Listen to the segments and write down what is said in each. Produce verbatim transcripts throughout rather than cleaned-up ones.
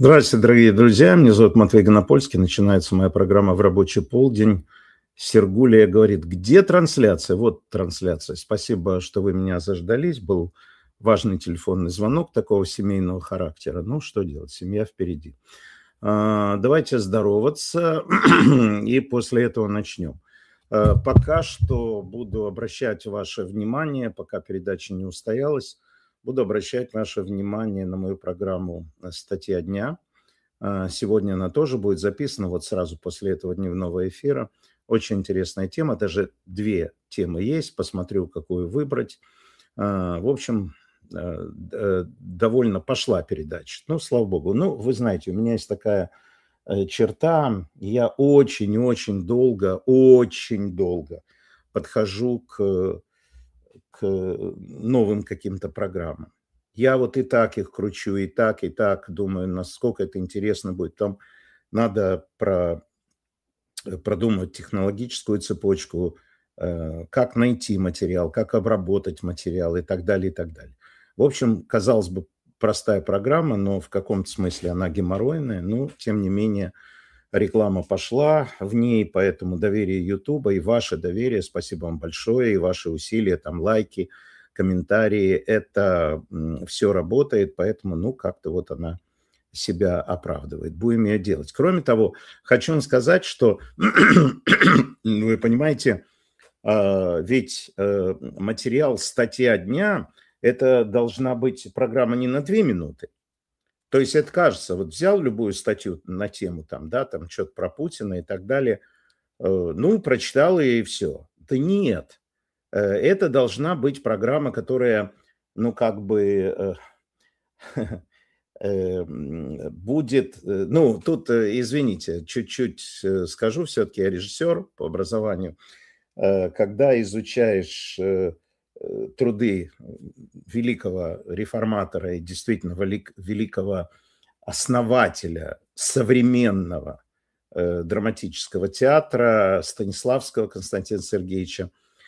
Здравствуйте, дорогие друзья. Меня зовут Матвей Гонопольский. Начинается моя программа «В рабочий полдень». Сергулия говорит, где трансляция? Вот трансляция. Спасибо, что вы меня заждались. Был важный телефонный звонок такого семейного характера. Ну, что делать? Семья впереди. А, Давайте здороваться и после этого начнем. А, Пока что буду обращать ваше внимание, пока передача не устоялась, буду обращать ваше внимание на мою программу «Статья дня». А, Сегодня она тоже будет записана вот сразу после этого дневного эфира. Очень интересная тема, даже две темы есть, посмотрю, какую выбрать. А, В общем, э, э, довольно пошла передача. Ну, слава богу. Ну, вы знаете, у меня есть такая э, черта. Я очень-очень долго, очень долго подхожу к, к новым каким-то программам. Я вот и так их кручу, и так, и так думаю, насколько это интересно будет. Там надо про, продумать технологическую цепочку, э, как найти материал, как обработать материал и так далее, и так далее. В общем, казалось бы, простая программа, но в каком-то смысле она геморройная, но тем не менее реклама пошла в ней, поэтому доверие Ютуба и ваше доверие, спасибо вам большое, и ваши усилия, там лайки, комментарии, это все работает, поэтому, ну, как-то вот она себя оправдывает. Будем ее делать. Кроме того, хочу вам сказать, что, ну, вы понимаете, а, ведь э, материал «Статья дня» – это должна быть программа не на две минуты. То есть это кажется, вот взял любую статью на тему, там, да, там что-то про Путина и так далее, э, ну, прочитал и все. Да нет. Э, Это должна быть программа, которая, ну, как бы э, э, м, будет, э, ну, тут, э, извините, чуть-чуть э, скажу, все-таки я режиссер по образованию. Э, Когда изучаешь э, э, труды великого реформатора и действительно велик- великого основателя современного э, драматического театра Станиславского Константина Сергеевича.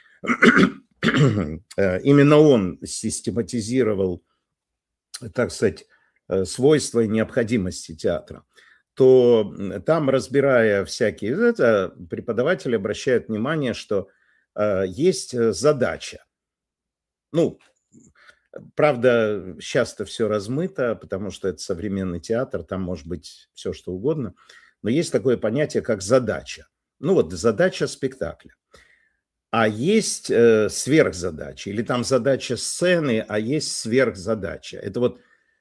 Э, Именно он систематизировал, так сказать, э, свойства и необходимости театра. То м, там, разбирая всякие, это преподаватели обращают внимание, что э, есть э, задача. Ну, правда, сейчас-то все размыто, потому что это современный театр, там может быть все что угодно. Но есть такое понятие, как задача. Ну вот задача спектакля. А есть э, сверхзадача, или там задача сцены, а есть сверхзадача. Это вот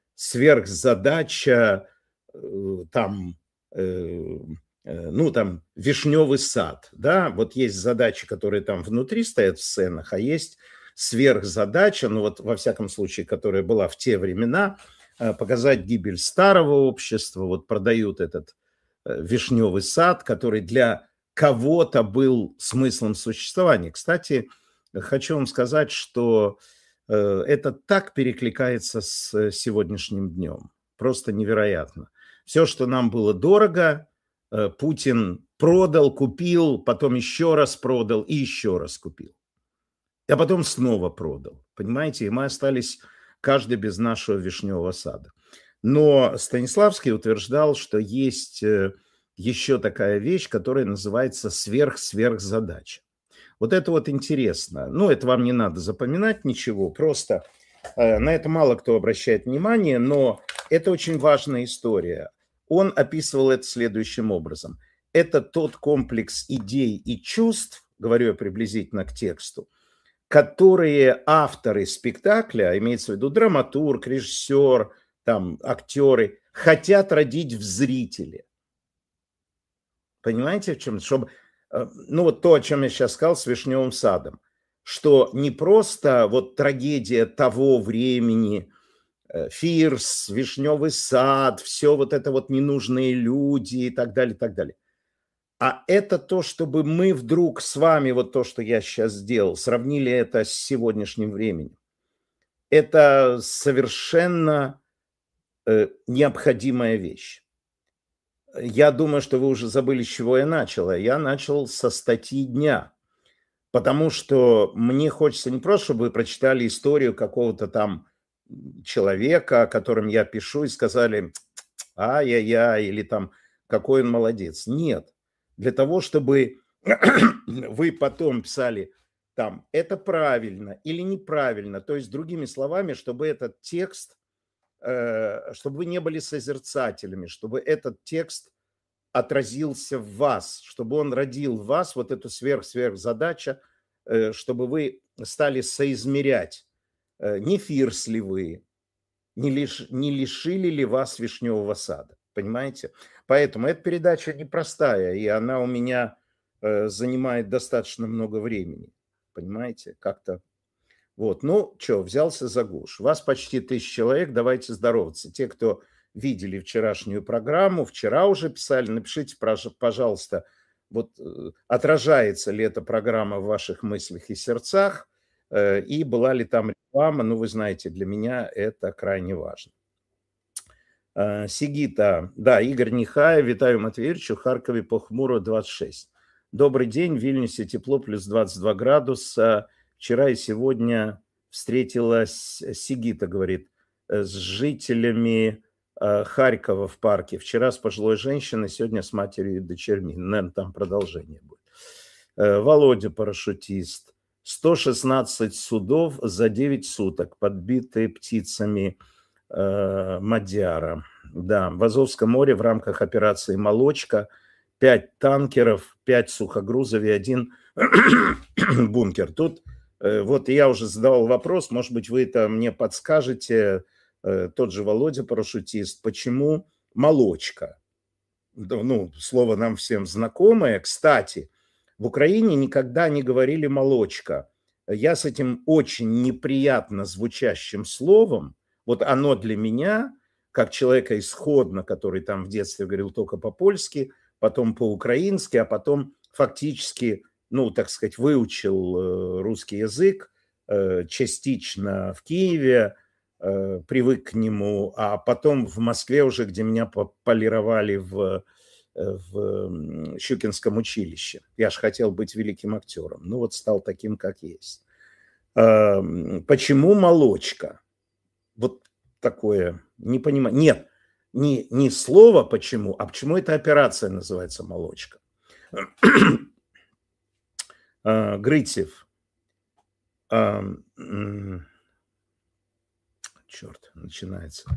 сверхзадача, э, там, э, э, ну, там, вишневый сад, да, вот есть задачи, которые там внутри стоят в сценах, а есть сверхзадача, ну, вот, во всяком случае, которая была в те времена, э, показать гибель старого общества, вот продают этот э, вишневый сад, который для кого-то был смыслом существования. Кстати, хочу вам сказать, что э, это так перекликается с сегодняшним днем. Просто невероятно. Все, что нам было дорого, э, Путин продал, купил, потом еще раз продал и еще раз купил. А потом снова продал. Понимаете, и мы остались каждый без нашего вишневого сада. Но Станиславский утверждал, что есть э, еще такая вещь, которая называется сверх-сверхзадача. Вот это вот интересно. Ну, это вам не надо запоминать ничего, просто э, на это мало кто обращает внимание, но это очень важная история. Он описывал это следующим образом. Это тот комплекс идей и чувств, говорю я приблизительно к тексту, которые авторы спектакля, имеется в виду драматург, режиссер, там, актеры, хотят родить в зрителе. Понимаете, в чем? Чтобы, э, ну вот то, о чем я сейчас сказал с «Вишневым садом», что не просто вот трагедия того времени, э, Фирс, «Вишневый сад», все вот это вот ненужные люди и так далее, и так далее. А это то, чтобы мы вдруг с вами, вот то, что я сейчас сделал, сравнили это с сегодняшним временем. Это совершенно э, необходимая вещь. Я думаю, что вы уже забыли, с чего я начал. А Я начал со статьи дня, потому что мне хочется не просто, чтобы вы прочитали историю какого-то там человека, о котором я пишу, и сказали, ай-яй-яй, или там какой он молодец. Нет. Для того, чтобы вы потом писали там это правильно или неправильно, то есть другими словами, чтобы этот текст, э, чтобы вы не были созерцателями, чтобы этот текст отразился в вас, чтобы он родил в вас вот эту сверх-сверхзадачу, э, чтобы вы стали соизмерять, э, не фирс ли вы, не, лиш, не лишили ли вас вишневого сада, понимаете? Поэтому эта передача непростая, и она у меня э, занимает достаточно много времени, понимаете, как-то. Вот, ну, что, взялся за гуш. Вас почти тысяча человек, давайте здороваться. Те, кто видели вчерашнюю программу, вчера уже писали, напишите, пожалуйста, вот отражается ли эта программа в ваших мыслях и сердцах, и была ли там реклама. Ну, вы знаете, для меня это крайне важно. Сигита, да, Игорь Нехая, Витаю Матвеевичу, Харькове похмуро двадцать шесть. Добрый день, в Вильнюсе тепло, плюс двадцать два градуса. Вчера и сегодня встретилась, Сигита говорит, с жителями Харькова в парке. Вчера с пожилой женщиной, сегодня с матерью и дочерьми. Наверное, там продолжение будет. Володя, парашютист. сто шестнадцать судов за девять суток, подбитые птицами э, Мадьяра. Да, в Азовском море в рамках операции «Молочка» пять танкеров, пять сухогрузов и один бункер. Тут э, вот я уже задавал вопрос, может быть, вы это мне подскажете, э, тот же Володя, парашютист, почему «Молочка»? Ну, слово нам всем знакомое. Кстати, в Украине никогда не говорили «молочка». Я с этим очень неприятно звучащим словом, вот оно для меня, как человека исходно, который там в детстве говорил только по-польски, потом по-украински, а потом фактически, ну, так сказать, выучил русский язык частично в Киеве, привык к нему, а потом в Москве уже, где меня полировали в... в Щукинском училище. Я же хотел быть великим актером. Ну вот стал таким, как есть. Почему «молочка»? Вот такое не понимаю. Нет, не, не слово «почему», а почему эта операция называется «Молочка». Грытьев. Черт, начинается.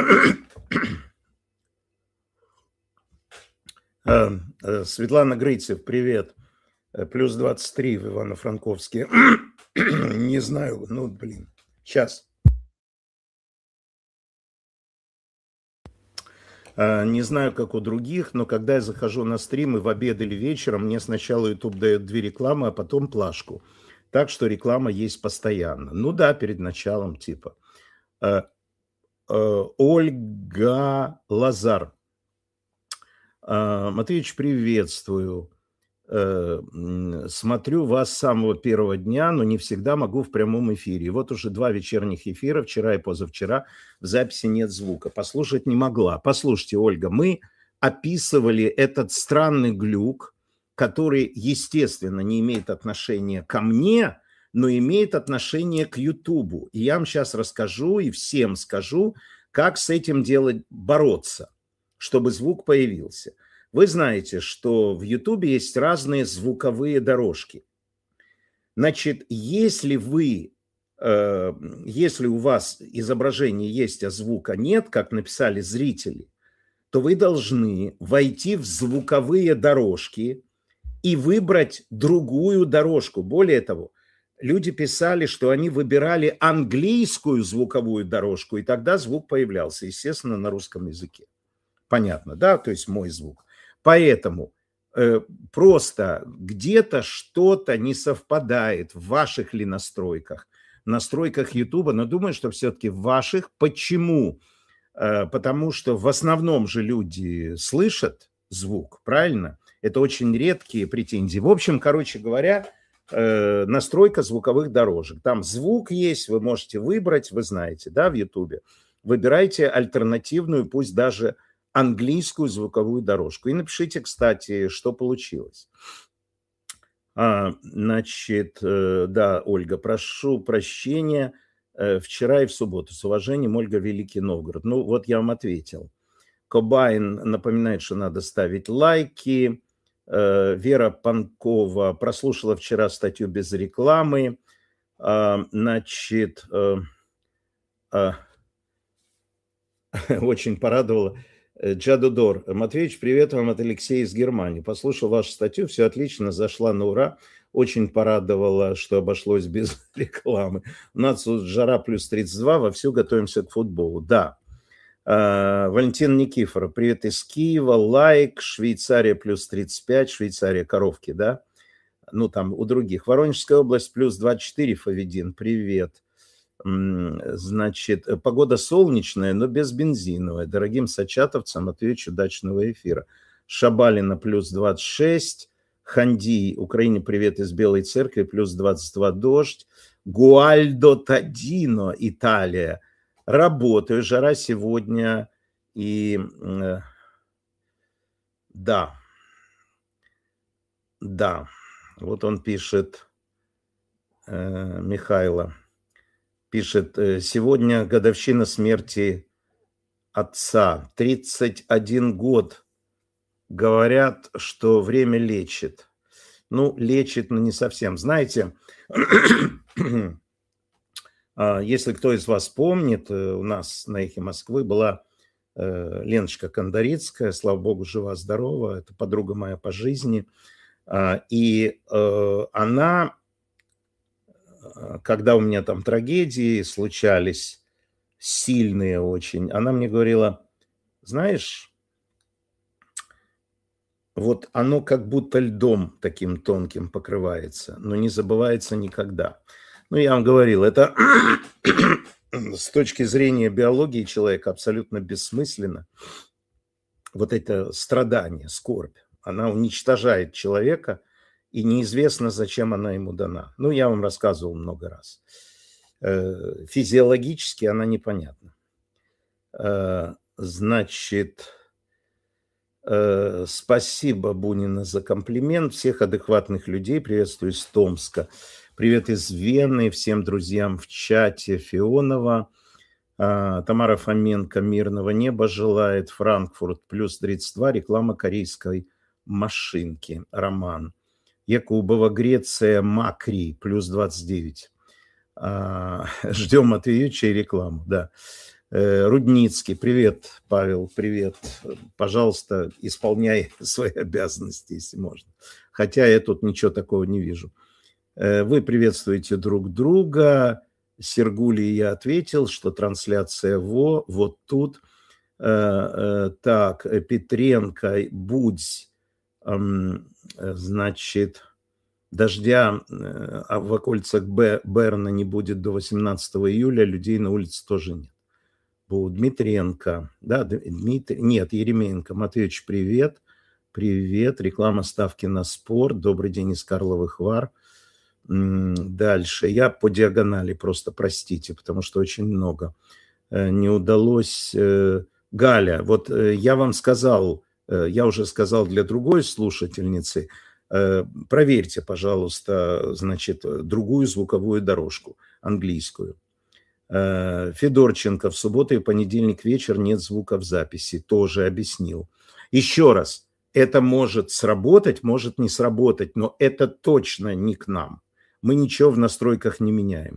Светлана Грыцев, привет. Плюс двадцать три в Ивано-Франковске. Не знаю, ну, блин, сейчас. Не знаю, как у других, но когда я захожу на стримы в обед или вечером, мне сначала YouTube дает две рекламы, а потом плашку. Так что реклама есть постоянно. Ну да, перед началом типа. Ольга Лазар. Матвеевич, приветствую. Смотрю вас с самого первого дня, но не всегда могу в прямом эфире. Вот уже два вечерних эфира, вчера и позавчера, в записи нет звука. Послушать не могла. Послушайте, Ольга, мы описывали этот странный глюк, который, естественно, не имеет отношения ко мне, но имеет отношение к Ютубу. И я вам сейчас расскажу и всем скажу, как с этим делать, бороться, чтобы звук появился. Вы знаете, что в Ютубе есть разные звуковые дорожки. Значит, если вы, э, если у вас изображение есть, а звука нет, как написали зрители, то вы должны войти в звуковые дорожки и выбрать другую дорожку. Более того, люди писали, что они выбирали английскую звуковую дорожку, и тогда звук появлялся, естественно, на русском языке. Понятно, да? То есть мой звук. Поэтому э, просто где-то что-то не совпадает в ваших ли настройках, настройках Ютуба, но думаю, что все-таки в ваших. Почему? Э, потому что в основном же люди слышат звук, правильно? Это очень редкие претензии. В общем, короче говоря, э, настройка звуковых дорожек. Там звук есть, вы можете выбрать, вы знаете, да, в Ютубе. Выбирайте альтернативную, пусть даже английскую звуковую дорожку. И напишите, кстати, что получилось. А, значит, да, Ольга, прошу прощения. Вчера и в субботу. С уважением, Ольга, Великий Новгород. Ну, вот я вам ответил. Кобайн напоминает, что надо ставить лайки. Вера Панкова прослушала вчера статью без рекламы. Значит, очень порадовало. Джадудор. Матвеевич, привет вам от Алексея из Германии. Послушал вашу статью, все отлично, зашла на ура. Очень порадовало, что обошлось без рекламы. У нас тут жара плюс тридцать два, вовсю готовимся к футболу. Да. Валентин Никифоров, привет из Киева. Лайк, Швейцария плюс тридцать пять, Швейцария, коровки, да? Ну, там у других. Воронежская область плюс двадцать четыре, Фавидин, привет. Значит, погода солнечная, но безбензиновая. Дорогим сачатовцам отвечу удачного эфира. Шабалина плюс двадцать шесть. Ханди, Украине привет из Белой Церкви, плюс двадцать два дождь. Гуальдо Тадино, Италия. Работаю, жара сегодня. И э, да, да, вот он пишет, э, Михайло. Пишет, сегодня годовщина смерти отца. тридцать один год. Говорят, что время лечит. Ну, лечит, но не совсем. Знаете, если кто из вас помнит, у нас на «Эхе Москвы» была Леночка Кондарицкая, слава богу, жива-здорова, это подруга моя по жизни. И она... Когда у меня там трагедии случались, сильные очень, она мне говорила, знаешь, вот оно как будто льдом таким тонким покрывается, но не забывается никогда. Ну, я вам говорил, это с точки зрения биологии человека абсолютно бессмысленно. Вот это страдание, скорбь, она уничтожает человека, и неизвестно, зачем она ему дана. Ну, я вам рассказывал много раз. Физиологически она непонятна. Значит, спасибо, Бунина, за комплимент. Всех адекватных людей приветствую из Томска. Привет из Вены, всем друзьям в чате. Фионова. Тамара Фоменко, мирного неба желает. Франкфурт, плюс тридцать два, реклама корейской машинки. Роман. Якубова, Греция, Макри, плюс двадцать девять. А, ждем Матвеевича и рекламу, да. Э, Рудницкий, привет, Павел, привет. Пожалуйста, исполняй свои обязанности, если можно. Хотя я тут ничего такого не вижу. Э, вы приветствуете друг друга. Сергуле я ответил, что трансляция во, вот тут. Э, э, так, Петренко, Будь. Значит, дождя в окольцах Берна не будет до восемнадцатого июля, людей на улице тоже нет. Дмитренко, да, Дмитрий, нет, Еременко. Матвеевич, привет, привет, реклама ставки на спорт, добрый день из Карловых Вар. Дальше, я по диагонали, просто простите, потому что очень много. Не удалось. Галя, вот я вам сказал, я уже сказал для другой слушательницы, проверьте, пожалуйста, значит, другую звуковую дорожку, английскую. Федорченко, в субботу и понедельник вечер нет звука в записи, тоже объяснил. Еще раз, это может сработать, может не сработать, но это точно не к нам. Мы ничего в настройках не меняем.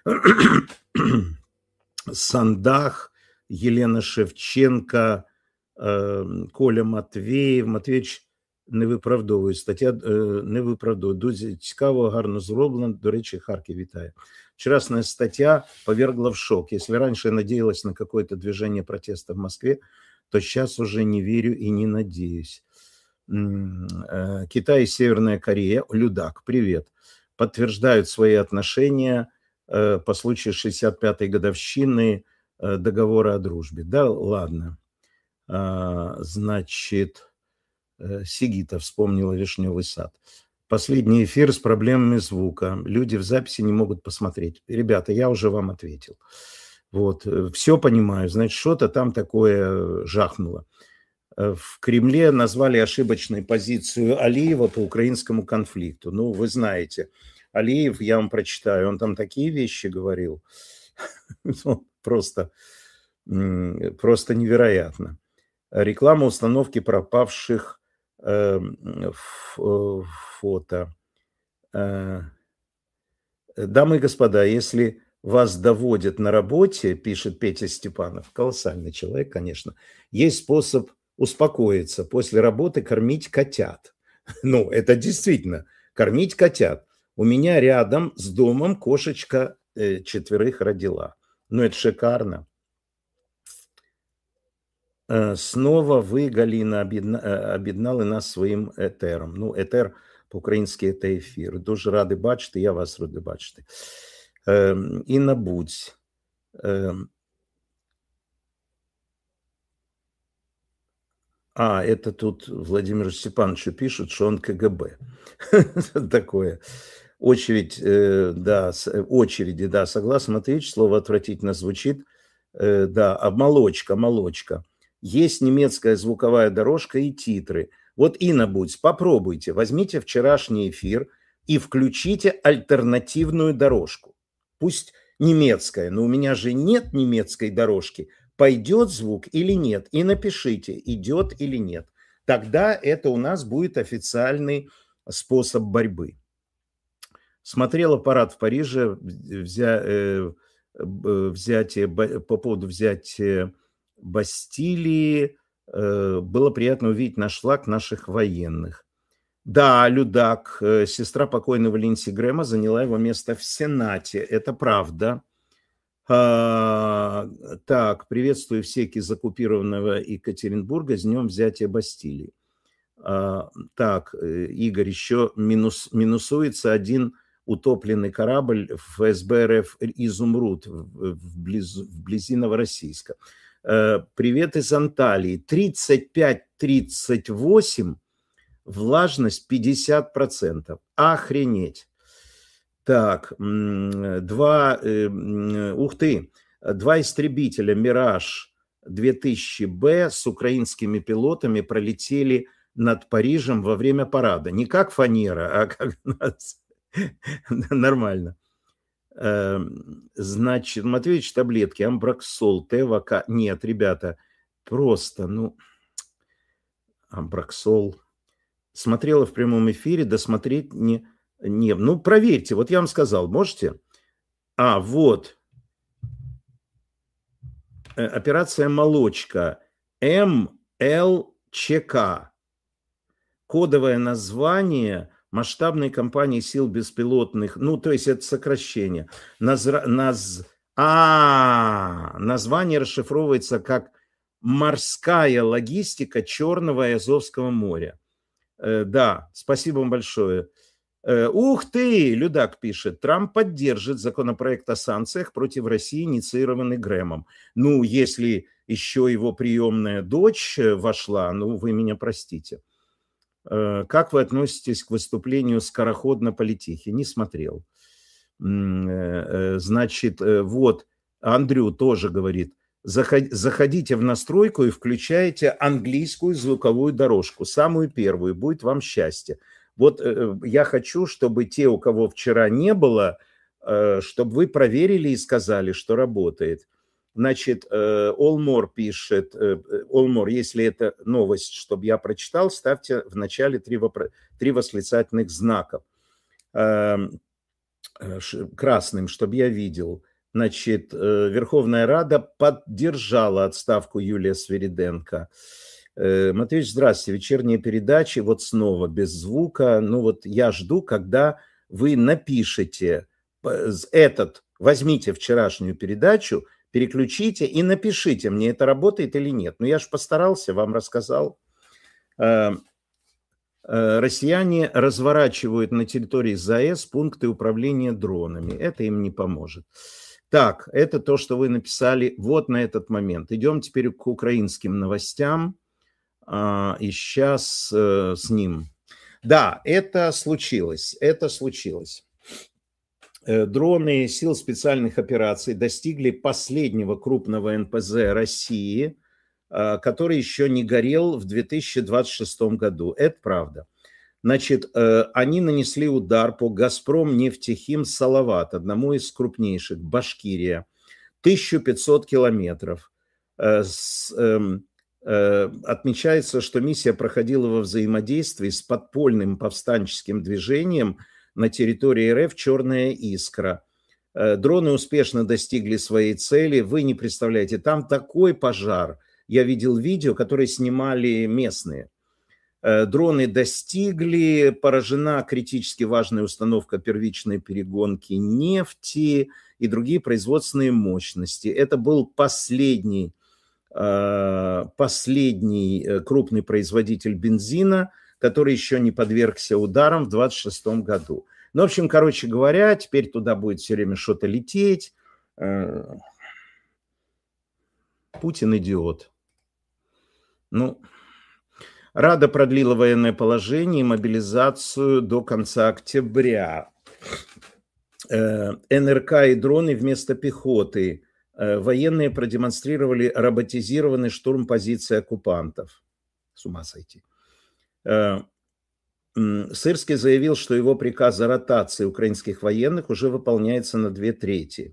Сандах, Елена Шевченко, Коля Матвеєв. Матвеевич не виправдовує. Стаття не виправдовує. Дуже цікаво, гарно зроблено. До речі, Харків вітає. Вчерашняя статья повергла в шок. Если раньше я надеялась на какое-то движение протеста в Москве, то сейчас уже не верю и не надеюсь. Китай и Северная Корея, Людак, привет, подтверждают свои отношения по случаю шестьдесят пятой годовщины договора о дружбе. Да, ладно. Значит, Сигита вспомнила Вишневый сад. Последний эфир с проблемами звука. Люди в записи не могут посмотреть. Ребята, я уже вам ответил. Вот, все понимаю. Значит, что-то там такое жахнуло. В Кремле назвали ошибочной позицию Алиева по украинскому конфликту. Ну, вы знаете, Алиев, я вам прочитаю, он там такие вещи говорил. Просто, просто невероятно. Реклама установки пропавших э, фото. Э, дамы и господа, если вас доводят на работе, пишет Петя Степанов, колоссальный человек, конечно, есть способ успокоиться. После работы кормить котят. Ну, это действительно, кормить котят. У меня рядом с домом кошечка э, четверых родила. Ну, это шикарно. Э, снова вы, Галина, об'єдна- е, об'єднали нас своїм етером. Ну, етер по-українськи – це ефір. Дуже радий бачити, я вас радий бачити. Е, Інна Будь. Е, А, это тут Владимиру Степановичу пишут, что он КГБ. Такое. Очередь, э, да, с- э, очереди, да, согласен, Матвеевич, слово отвратительно звучит. Э, Да, а молочка, молочка. Есть немецкая звуковая дорожка и титры. Вот, Инна Будь, попробуйте, возьмите вчерашний эфир и включите альтернативную дорожку. Пусть немецкая, но у меня же нет немецкой дорожки. Пойдет звук или нет? И напишите, идет или нет. Тогда это у нас будет официальный способ борьбы. Смотрела парад в Париже, взя, э, б- взятие, Ба- по поводу взятия Бастилии. Э, было приятно увидеть наш флаг наших военных. Да, Людак, э, сестра покойного Линдси Грэма, заняла его место в Сенате. Это правда. А, так, приветствую всех из оккупированного Екатеринбурга с днем взятия Бастилии. А, так, э, Игорь, еще минус, минусуется один утопленный корабль в эс бэ эр эф «Изумруд» в- вблиз- вблизи Новороссийска. Э, Привет из Анталии. тридцать пять тридцать восемь, влажность пятьдесят процентов. Охренеть. Так, м, два, э, м, ух ты, два истребителя «Мираж» две тысячи бэ с украинскими пилотами пролетели над Парижем во время парада. Не как фанера, а как нас. Нормально. Эм, Значит, Матвеевич, таблетки, амброксол, ТВК. Нет, ребята, просто, ну, амброксол. Смотрела в прямом эфире, досмотреть не... не. Ну, проверьте, вот я вам сказал, можете? А, вот, э, операция «Молочка», эм эл че ка. Кодовое название масштабной компании сил беспилотных, ну, то есть это сокращение. Назра- наз- А, название расшифровывается как «Морская логистика Черного и Азовского моря». Э, Да, спасибо вам большое. Э, Ух ты, Людак пишет, Трамп поддержит законопроект о санкциях против России, инициированный Грэмом. Ну, если еще его приемная дочь э, вошла, ну, вы меня простите. Э, Как вы относитесь к выступлению «Скороход на политехе»? Не смотрел. М, э, э, Значит, э, вот, Андрю тоже говорит, «Заход- заходите в настройку и включаете английскую звуковую дорожку, самую первую, будет вам счастье. Вот э, я хочу, чтобы те, у кого вчера не было, э, чтобы вы проверили и сказали, что работает. Значит, э, Олмор пишет, э, э, Олмор, если это новость, чтобы я прочитал, ставьте в начале три, вопро- три восклицательных знаков. Эм, э, ш- красным, чтобы я видел. Значит, э, Верховная Рада поддержала отставку Юлия Свириденко. Э, Матвеевич, здравствуйте. Вечерние передачи, вот снова без звука. Ну вот я жду, когда вы напишете п- з- этот, возьмите вчерашнюю передачу, переключите и напишите, мне это работает или нет. Ну я же постарался, вам рассказал. Э, Э, Россияне разворачивают на территории ЗАЭС пункты управления дронами. Это им не поможет. Так, это то, что вы написали вот на этот момент. Идем теперь к украинским новостям. А, и сейчас э, с ним. Да, это случилось. Это случилось. Э, Дроны сил специальных операций достигли последнего крупного эн пэ зэ России, э, который еще не горел в две тысячи двадцать шестом году. Это правда. Значит, э, они нанесли удар по «Газпром нефтехим Салават», одному из крупнейших, Башкирия, тысяча пятьсот километров. Э, с, эм, Отмечается, что миссия проходила во взаимодействии с подпольным повстанческим движением на территории РФ «Черная искра». Дроны успешно достигли своей цели. Вы не представляете, там такой пожар. Я видел видео, которые снимали местные. Дроны достигли, поражена критически важная установка первичной перегонки нефти и другие производственные мощности. Это был последний, последний крупный производитель бензина, который еще не подвергся ударам в двадцать шестом году. Ну, в общем, короче говоря, теперь туда будет все время что-то лететь. Путин идиот. Ну... Рада продлила военное положение и мобилизацию до конца октября. эн эр ка и дроны вместо пехоты. Военные продемонстрировали роботизированный штурм позиций оккупантов. С ума сойти. Сырский заявил, что его приказ о ротации украинских военных уже выполняется на две трети.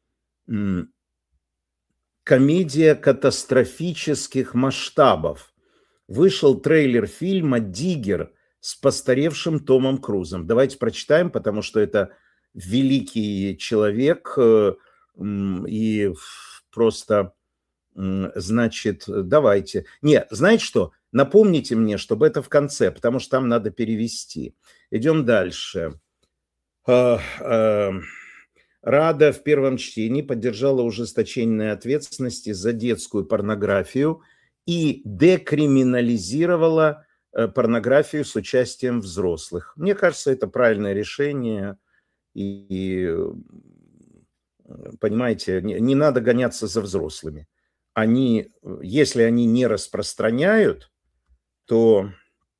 Комедия катастрофических масштабов. Вышел трейлер фильма «Диггер» с постаревшим Томом Крузом. Давайте прочитаем, потому что это великий человек. И просто, значит, давайте. Не, знаете что? Напомните мне, чтобы это в конце, потому что там надо перевести. Идем дальше. Рада в первом чтении поддержала ужесточение ответственности за детскую порнографию и декриминализировала порнографию с участием взрослых. Мне кажется, это правильное решение. И, понимаете, не, не надо гоняться за взрослыми. Они, если они не распространяют, то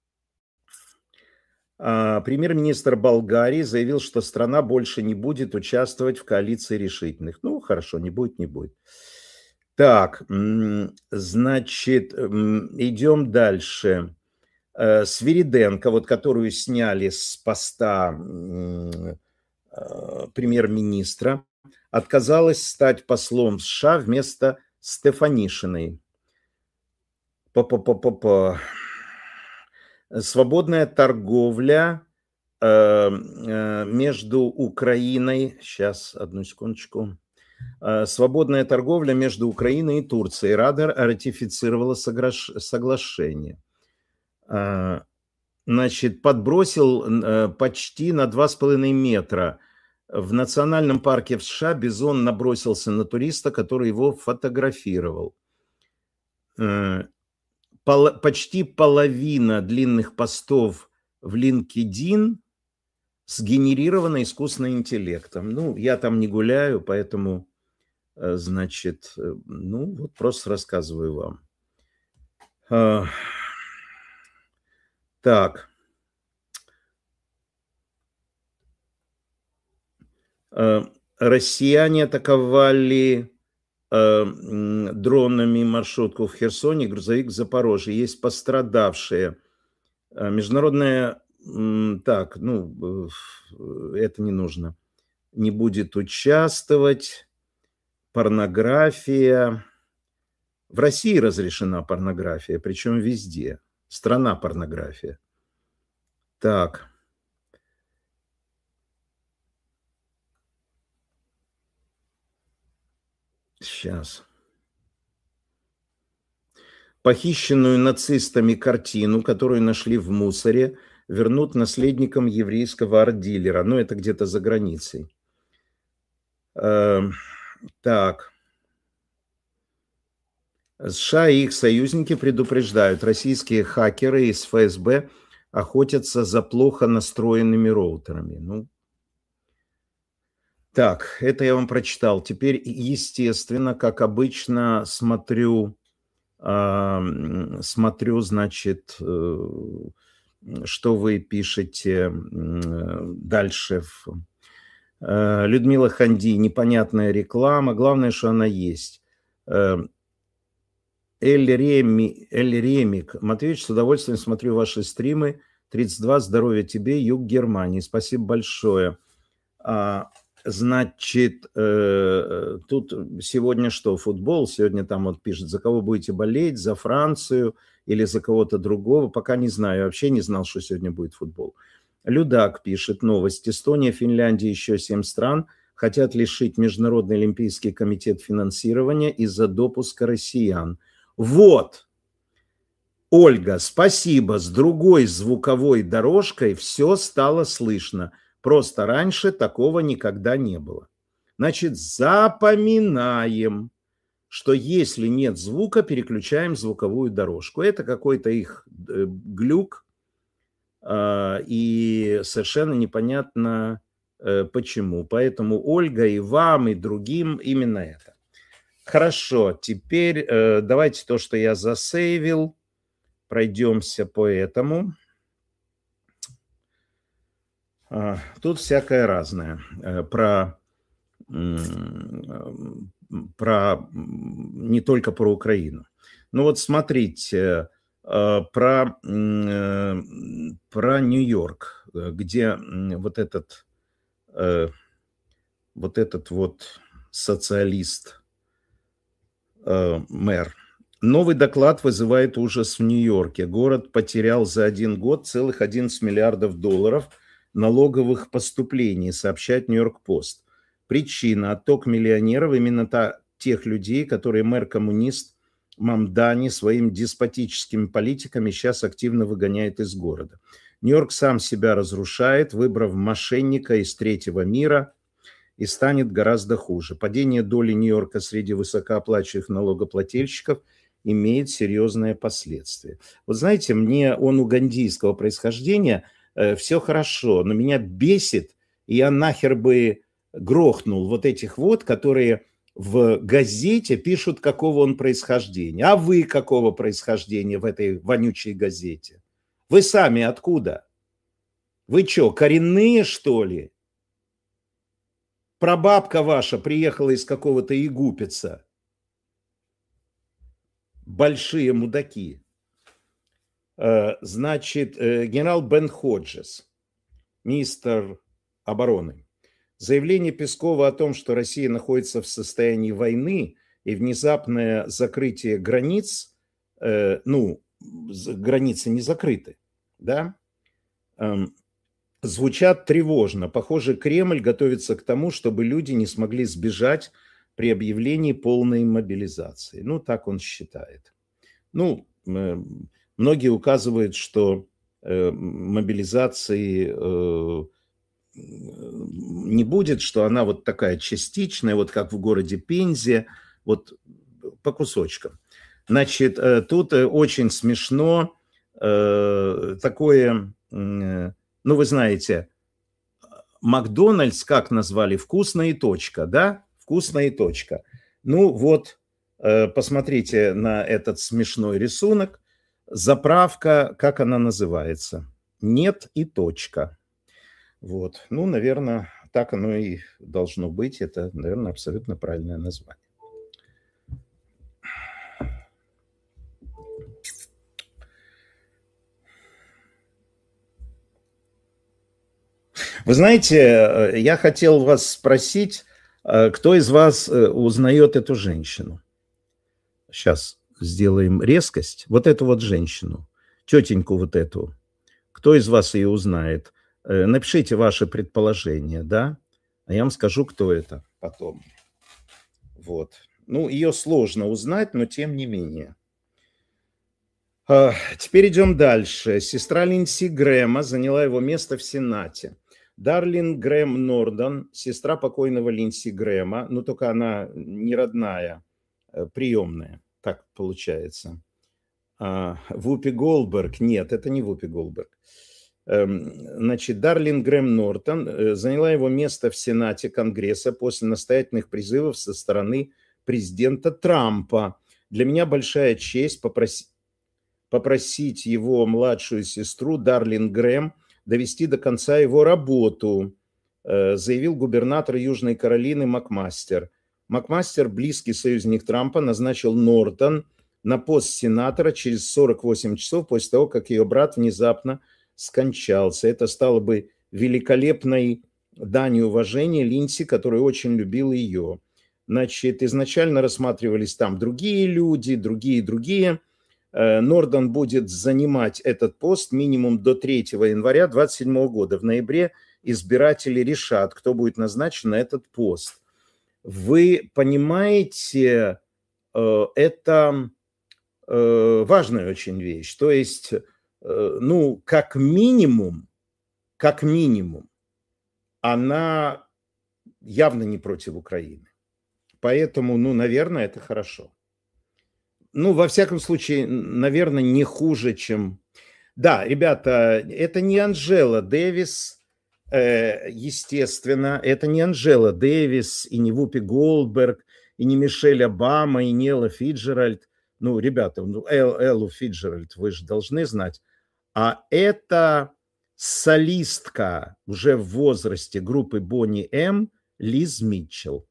а, премьер-министр Болгарии заявил, что страна больше не будет участвовать в коалиции решительных. Ну, хорошо, не будет, не будет. Так, значит, идем дальше. Свириденко, вот которую сняли с поста премьер-министра, отказалась стать послом США вместо Стефанишиной. Па-па-па-па-па. Свободная торговля между Украиной... Сейчас, одну секундочку. Свободная торговля между Украиной и Турцией. Рада ратифицировала соглашение. Значит, подбросил почти на два с половиной метра. В национальном парке в США бизон набросился на туриста, который его фотографировал. Пол, почти половина длинных постов в LinkedIn сгенерирована искусственным интеллектом. Ну, я там не гуляю, поэтому... Значит, ну вот просто рассказываю вам. А, так. А, россияне атаковали а, дронами маршрутку в Херсоне, грузовик в Запорожье. Есть пострадавшие. А, международная... Так, ну, это не нужно. Не будет участвовать... Порнография. В России разрешена порнография, причем везде. Страна порнография. Так. Сейчас. Похищенную нацистами картину, которую нашли в мусоре, вернут наследникам еврейского арт-дилера. Ну, это где-то за границей. Так. США и их союзники предупреждают, российские хакеры из эф эс бэ охотятся за плохо настроенными роутерами. Ну, так, это я вам прочитал. Теперь, естественно, как обычно, смотрю, э, смотрю, значит, э, что вы пишете э, дальше. Э, Людмила Ханди, непонятная реклама, главное, что она есть. Э, Эль, Реми, Эль Ремик. Матвеевич, с удовольствием смотрю ваши стримы. тридцать два, здоровья тебе, юг Германии. Спасибо большое. А, Значит, э, тут сегодня что, футбол? Сегодня там вот пишет, за кого будете болеть, за Францию или за кого-то другого? Пока не знаю, я вообще не знал, что сегодня будет футбол. Людак пишет новость. Эстония, Финляндия, еще семь стран хотят лишить Международный олимпийский комитет финансирования из-за допуска россиян. Вот, Ольга, спасибо. С другой звуковой дорожкой все стало слышно. Просто раньше такого никогда не было. Значит, запоминаем, что если нет звука, переключаем звуковую дорожку. Это какой-то их глюк, и совершенно непонятно почему. Поэтому Ольга и вам, и другим именно это. Хорошо, теперь давайте то, что я засейвил, пройдемся по этому. Тут всякое разное. Про, про, не только про Украину. Ну вот смотрите, про, про Нью-Йорк, где вот этот, вот этот вот социалист, мэр. Новый доклад вызывает ужас в Нью-Йорке. Город потерял за один год целых одиннадцать миллиардов долларов налоговых поступлений, сообщает Нью-Йорк-Пост. Причина – отток миллионеров, именно та, тех людей, которые мэр-коммунист Мамдани своими деспотическими политиками сейчас активно выгоняет из города. Нью-Йорк сам себя разрушает, выбрав мошенника из третьего мира, и станет гораздо хуже. Падение доли Нью-Йорка среди высокооплачиваемых налогоплательщиков имеет серьезные последствия. Вот знаете, мне он угандийского происхождения, э, все хорошо, но меня бесит, и я нахер бы грохнул вот этих вот, которые в газете пишут, какого он происхождения. А вы какого происхождения в этой вонючей газете? Вы сами откуда? Вы что, коренные, что ли? Прабабка ваша приехала из какого-то егупеца. Большие мудаки. Значит, генерал Бен Ходжес, министр обороны. Заявление Пескова о том, что Россия находится в состоянии войны и внезапное закрытие границ, ну, границы не закрыты, да, звучат тревожно. Похоже, Кремль готовится к тому, чтобы люди не смогли сбежать при объявлении полной мобилизации. Ну, так он считает. Ну, многие указывают, что мобилизации не будет, что она вот такая частичная, вот как в городе Пензе, вот по кусочкам. Значит, тут очень смешно такое, ну, вы знаете, Макдональдс как назвали? Вкусно и точка, да? Вкусно и точка. Ну вот, посмотрите на этот смешной рисунок. Заправка, как она называется? Нет и точка. Вот, ну, наверное, так оно и должно быть. Это, наверное, абсолютно правильное название. Вы знаете, я хотел вас спросить, кто из вас узнает эту женщину? Сейчас сделаем резкость. Вот эту вот женщину, тетеньку вот эту. Кто из вас ее узнает? Напишите ваше предположение, да? А я вам скажу, кто это потом. Вот. Ну, ее сложно узнать, но тем не менее. Теперь идем дальше. Сестра Линдси Грэма заняла его место в Сенате. Дарлин Грэм Нордон, сестра покойного Линдси Грэма, но только она не родная, приемная, так получается. Вупи Голдберг, нет, это не Вупи Голдберг. Значит, Дарлин Грэм Нортон заняла его место в Сенате Конгресса после настоятельных призывов со стороны президента Трампа. Для меня большая честь попросить, попросить его младшую сестру Дарлин Грэм довести до конца его работу, заявил губернатор Южной Каролины Макмастер. Макмастер, близкий союзник Трампа, назначил Нортон на пост сенатора через сорок восемь часов после того, как ее брат внезапно скончался. Это стало бы великолепной дань и уважения Линдси, который очень любил ее. Значит, изначально рассматривались там другие люди, другие-другие. Норден будет занимать этот пост минимум до третьего января две тысячи двадцать седьмого года. В ноябре избиратели решат, кто будет назначен на этот пост. Вы понимаете, это важная очень вещь. То есть, ну, как минимум, как минимум, она явно не против Украины. Поэтому, ну, наверное, это хорошо. Ну, во всяком случае, наверное, не хуже, чем... Да, ребята, это не Анджела Дэвис, естественно, это не Анджела Дэвис, и не Вупи Голдберг, и не Мишель Обама, и не Элла Фицджеральд. Ну, ребята, ну, Эл, Эллу Фицджеральд вы же должны знать. А это солистка уже в возрасте группы Бонни М. Лиз Митчелл.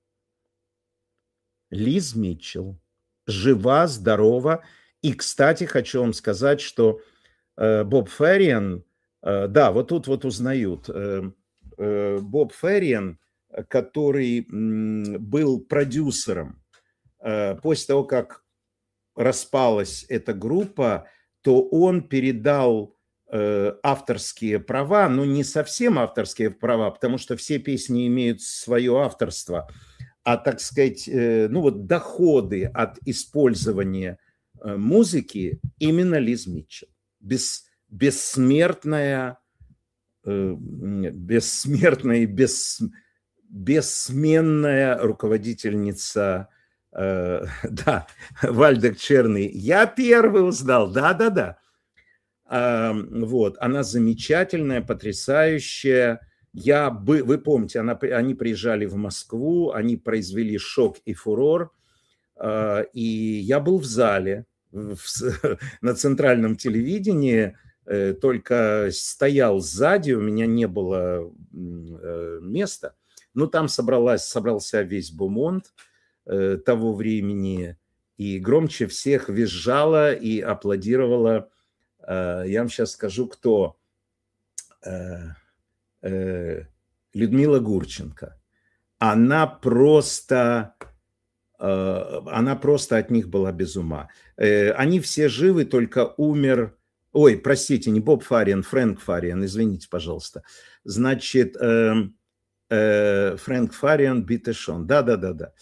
Лиз Митчелл. Жива, здорова. И, кстати, хочу вам сказать, что э, Боб Ферриан, э, да, вот тут вот узнают, э, э, Боб Ферриан, который м, был продюсером, э, после того, как распалась эта группа, то он передал э, авторские права, но не совсем авторские права, потому что все песни имеют свое авторство, а, так сказать, э, ну вот доходы от использования э, музыки именно Лиз Митчелл. Бес, бессмертная, э, бессмертная и бес, бессменная руководительница, э, да, Вальдек Черный. Я первый узнал, да-да-да. Э, вот, она замечательная, потрясающая. Я бы, вы помните, она, они приезжали в Москву, они произвели шок и фурор, э, и я был в зале в, на центральном телевидении, э, только стоял сзади, у меня не было э, места, но там собралась, собрался весь бумонт э, того времени, и громче всех визжала и аплодировала, э, я вам сейчас скажу, кто... Э, Людмила Гурченко. Она просто, она просто от них была без ума. Они все живы, только умер... Ой, простите, не Боб Фарриан, Фрэнк Фарриан, извините, пожалуйста. Значит, Фрэнк Фарриан, Битешон. Да-да-да-да.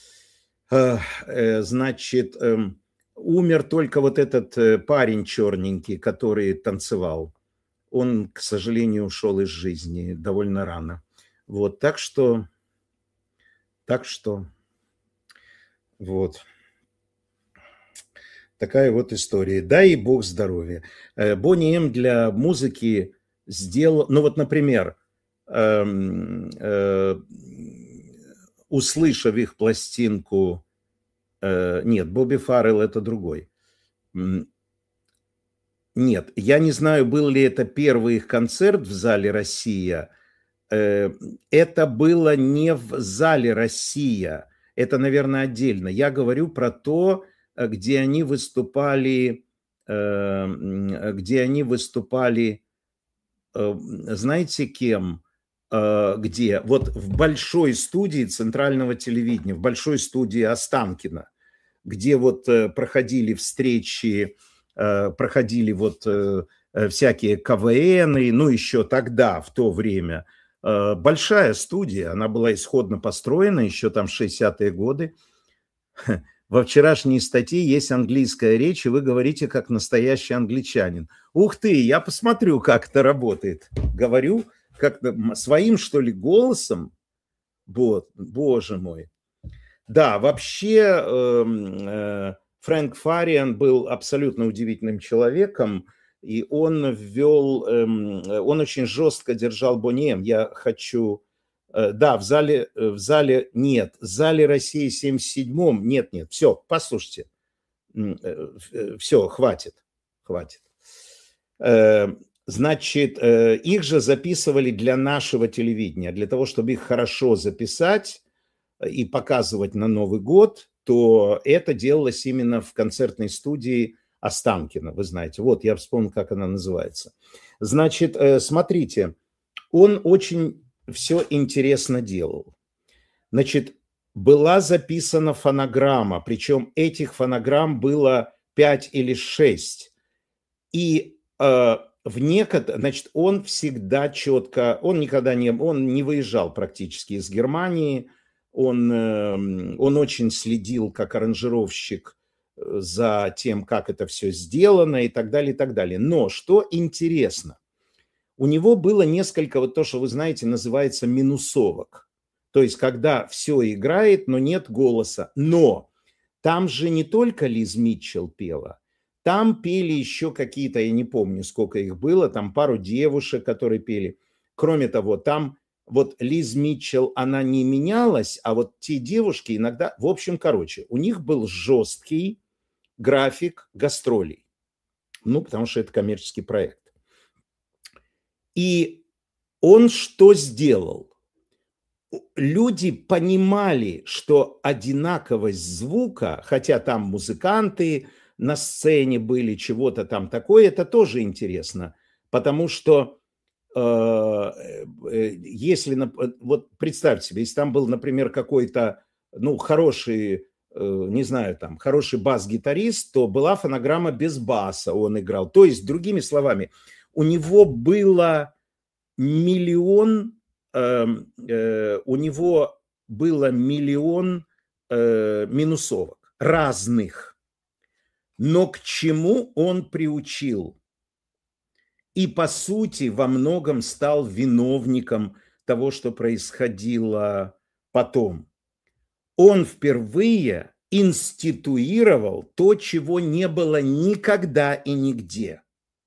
Значит, умер только вот этот парень черненький, который танцевал. Он, к сожалению, ушел из жизни довольно рано. Вот, так что, так что, вот. Такая вот история. Дай бог здоровья. Бонни М для музыки сделал, ну вот, например, э, э, услышав их пластинку, э, нет, Бобби Фаррелл это другой. Нет, я не знаю, был ли это первый их концерт в зале «Россия». Это было не в зале «Россия», это, наверное, отдельно. Я говорю про то, где они выступали, где они выступали, знаете, кем, где? Вот в большой студии центрального телевидения, в большой студии Останкино, где вот проходили встречи, проходили вот всякие КВНы, ну, еще тогда, в то время. Большая студия, она была исходно построена еще там в шестидесятые годы. Во вчерашней статье есть английская речь, и вы говорите как настоящий англичанин. Ух ты, я посмотрю, как это работает. Говорю как-то своим, что ли, голосом. Вот, боже мой. Да, вообще э, Фрэнк Фарриан был абсолютно удивительным человеком, и он ввел, э, он очень жестко держал Бонни М. Я хочу... Да, в зале, в зале нет, в зале России семьдесят седьмом нет, нет, все, послушайте, все, хватит, хватит. Значит, их же записывали для нашего телевидения, для того, чтобы их хорошо записать и показывать на Новый год, то это делалось именно в концертной студии Останкино, вы знаете, вот я вспомнил, как она называется. Значит, смотрите, он очень... все интересно делал. Значит, была записана фонограмма, причем этих фонограмм было пять или шесть. И э, в некотор... значит, он всегда четко, он никогда не, он не выезжал практически из Германии, он, э, он очень следил как аранжировщик за тем, как это все сделано и так далее, и так далее. Но что интересно, у него было несколько, вот то, что вы знаете, называется минусовок. То есть, когда все играет, но нет голоса. Но там же не только Лиз Митчелл пела, там пели еще какие-то, я не помню, сколько их было, там пару девушек, которые пели. Кроме того, там вот Лиз Митчелл, она не менялась, а вот те девушки иногда, в общем, короче, у них был жесткий график гастролей. Ну, потому что это коммерческий проект. И он что сделал? Люди понимали, что одинаковость звука, хотя там музыканты на сцене были, чего-то там такое, это тоже интересно, потому что э, если, вот представьте себе, если там был, например, какой-то, ну, хороший, э, не знаю, там, хороший бас-гитарист, то была фонограмма без баса, он играл. То есть, другими словами, у него было миллион Э, э, у него было миллион э, минусовок разных. Но к чему он приучил? И, по сути, во многом стал виновником того, что происходило потом. Он впервые институировал то, чего не было никогда и нигде.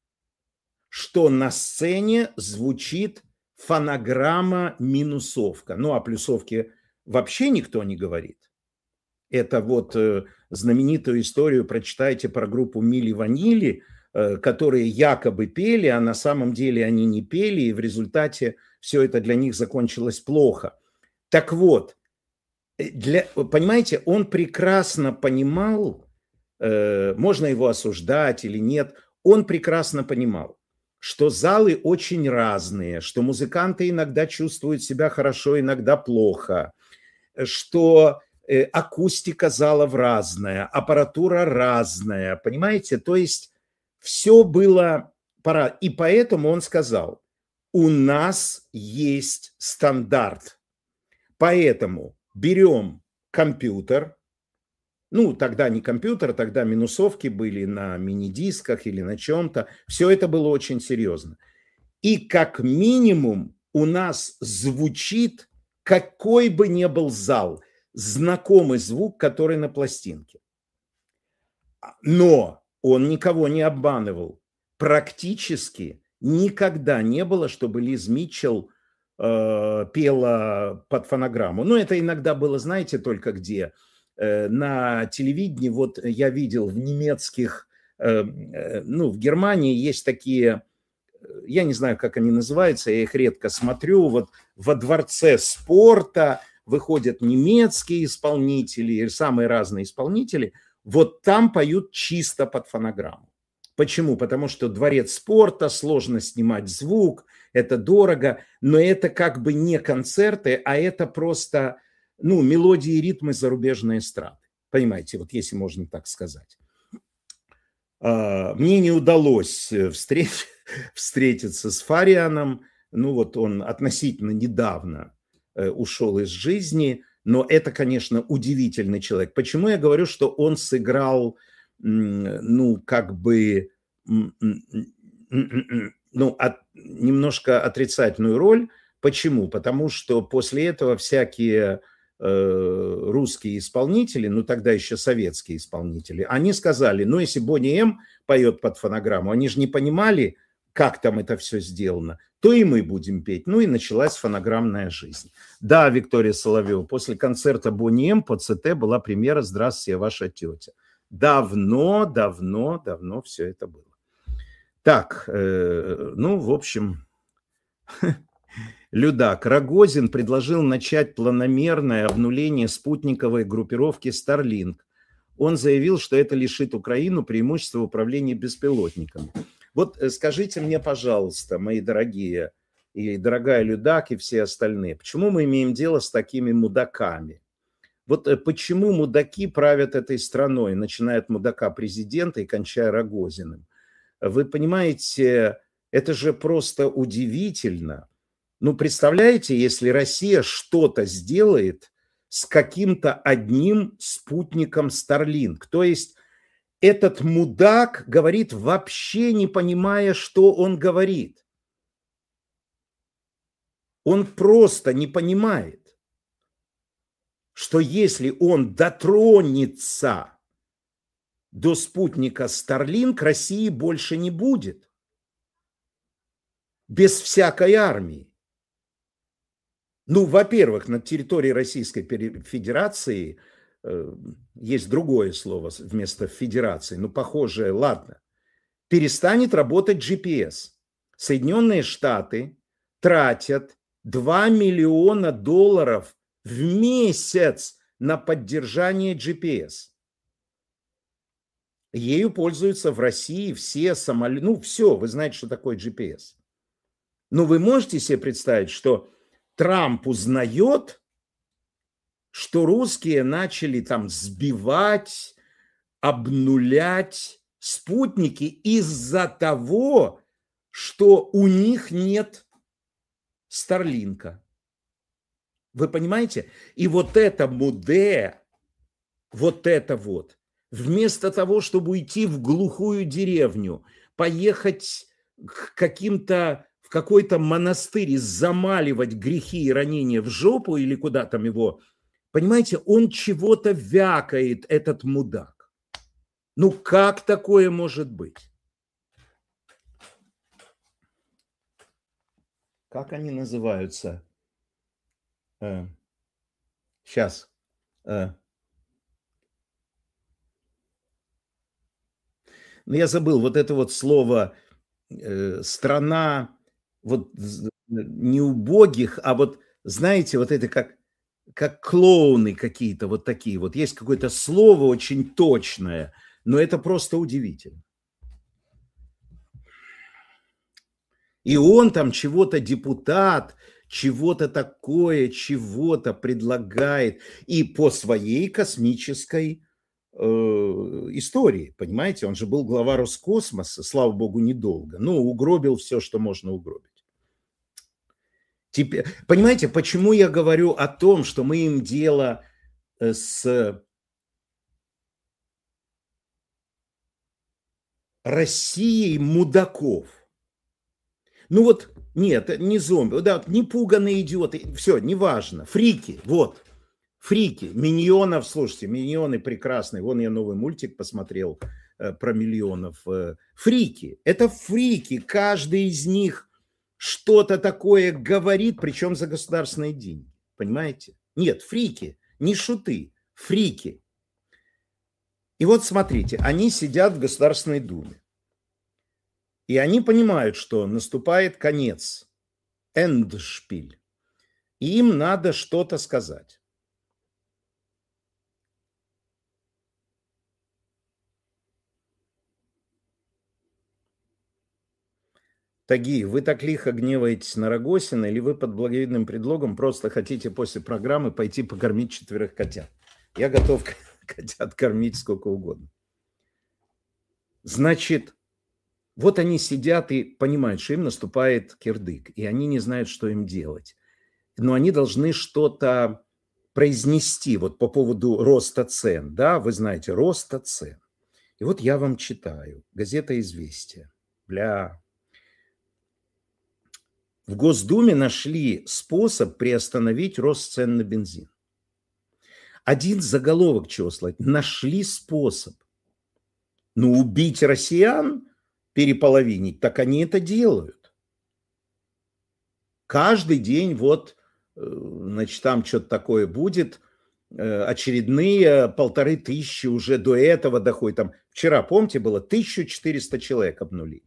Что на сцене звучит фонограмма минусовка. Ну, о плюсовке вообще никто не говорит. Это вот э, знаменитую историю прочитайте про группу Мили Ванили, э, которые якобы пели, а на самом деле они не пели, и в результате все это для них закончилось плохо. Так вот, для, понимаете, он прекрасно понимал, э, можно его осуждать или нет, он прекрасно понимал, что залы очень разные, что музыканты иногда чувствуют себя хорошо, иногда плохо, что э, акустика залов разная, аппаратура разная, понимаете? То есть все было пора. И поэтому он сказал, у нас есть стандарт, поэтому берем компьютер, ну, тогда не компьютер, тогда минусовки были на мини-дисках или на чем-то. Все это было очень серьезно. И как минимум у нас звучит, какой бы ни был зал, знакомый звук, который на пластинке. Но он никого не обманывал. Практически никогда не было, чтобы Лиз Митчелл э, пела под фонограмму. Ну, это иногда было, знаете, только где? На телевидении, вот я видел в немецких, ну, в Германии есть такие, я не знаю, как они называются, я их редко смотрю, вот во дворце спорта выходят немецкие исполнители, самые разные исполнители, вот там поют чисто под фонограмму. Почему? Потому что дворец спорта, сложно снимать звук, это дорого, но это как бы не концерты, а это просто... ну, мелодии и ритмы зарубежной эстрады. Понимаете, вот если можно так сказать. Мне не удалось встреч... встретиться с Фарианом. Ну, вот он относительно недавно ушел из жизни. Но это, конечно, удивительный человек. Почему я говорю, что он сыграл, ну, как бы, ну, от... немножко отрицательную роль. Почему? Потому что после этого всякие... русские исполнители, ну тогда еще советские исполнители, они сказали, ну если Бонни М поет под фонограмму, они же не понимали, как там это все сделано, то и мы будем петь. Ну и началась фонограммная жизнь. Да, Виктория Соловьева, после концерта Бонни М по ЦТ была премьера «Здравствуйте, ваша тетя». Давно, давно, давно все это было. Так, э, ну, в общем... Людак. Рогозин предложил начать планомерное обнуление спутниковой группировки Starlink. Он заявил, что это лишит Украину преимущества в управлении беспилотниками. Вот скажите мне, пожалуйста, мои дорогие, и дорогая Людак, и все остальные. Почему мы имеем дело с такими мудаками? Вот почему мудаки правят этой страной, начиная от мудака президента и кончая Рогозиным? Вы понимаете, это же просто удивительно. Ну, представляете, если Россия что-то сделает с каким-то одним спутником Starlink, то есть этот мудак говорит, вообще не понимая, что он говорит. Он просто не понимает, что если он дотронется до спутника Starlink, России больше не будет. Без всякой армии. Ну, во-первых, на территории Российской Федерации э, есть другое слово вместо федерации, но похожее, ладно, перестанет работать джи пи эс. Соединенные Штаты тратят два миллиона долларов в месяц на поддержание джи пи эс. Ею пользуются в России все самолеты, ну все, вы знаете, что такое джи пи эс. Но вы можете себе представить, что Трамп узнает, что русские начали там сбивать, обнулять спутники из-за того, что у них нет Старлинка. Вы понимаете? И вот это муде, вот это вот, вместо того, чтобы уйти в глухую деревню, поехать к каким-то в какой-то монастырь и замаливать грехи и ранения в жопу или куда там его, понимаете, он чего-то вякает, этот мудак. Ну как такое может быть? Как они называются? Э, сейчас. Э. Ну, я забыл вот это вот слово э, страна вот не убогих, а вот, знаете, вот это как, как клоуны какие-то вот такие. Вот есть какое-то слово очень точное, но это просто удивительно. И он там чего-то депутат, чего-то такое, чего-то предлагает. И по своей космической э, истории, понимаете? Он же был глава Роскосмоса, слава богу, недолго. Ну, угробил все, что можно угробить. Теперь, понимаете, почему я говорю о том, что мы имеем дело с Россией мудаков? Ну вот, нет, не зомби, да, не пуганые идиоты, все, неважно, фрики, вот, фрики, миньонов, слушайте, миньоны прекрасные, вон я новый мультик посмотрел э, про миллионов, э, фрики, это фрики, каждый из них что-то такое говорит, причем за государственные деньги, понимаете? Нет, фрики, не шуты, фрики. И вот смотрите, они сидят в Государственной Думе. И они понимают, что наступает конец, эндшпиль, и им надо что-то сказать. Таги, вы так лихо гневаетесь на Рогозина, или вы под благовидным предлогом просто хотите после программы пойти покормить четверых котят? Я готов котят кормить сколько угодно. Значит, вот они сидят и понимают, что им наступает кирдык, и они не знают, что им делать. Но они должны что-то произнести вот по поводу роста цен. Да, вы знаете, роста цен. И вот я вам читаю. Газета «Известия». Бля. В Госдуме нашли способ приостановить рост цен на бензин. Один заголовок чего слать. Нашли способ. Ну, убить россиян, переполовинить, так они это делают. Каждый день вот, значит, там что-то такое будет, очередные полторы тысячи уже до этого доходит. Там вчера, помните, было тысяча четыреста человек обнулили.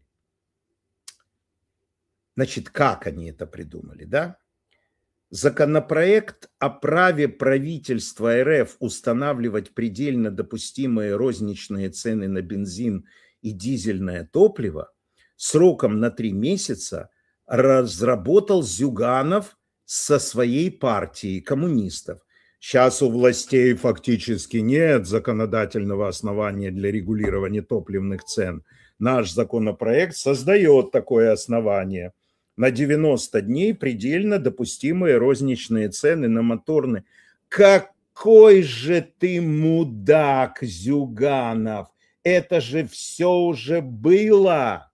Значит, как они это придумали, да? Законопроект о праве правительства эр эф устанавливать предельно допустимые розничные цены на бензин и дизельное топливо сроком на три месяца разработал Зюганов со своей партией коммунистов. Сейчас у властей фактически нет законодательного основания для регулирования топливных цен. Наш законопроект создает такое основание. На девяносто дней предельно допустимые розничные цены на моторные. Какой же ты мудак, Зюганов! Это же все уже было.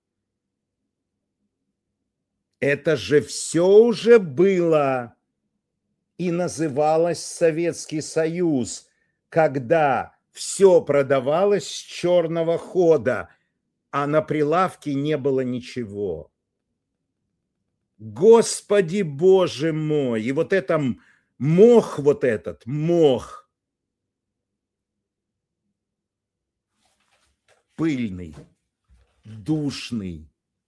Это же все уже было. И называлось Советский Союз, когда все продавалось с черного хода, а на прилавке не было ничего. Господи Боже мой! И вот это мох, вот этот мох, пыльный, душный.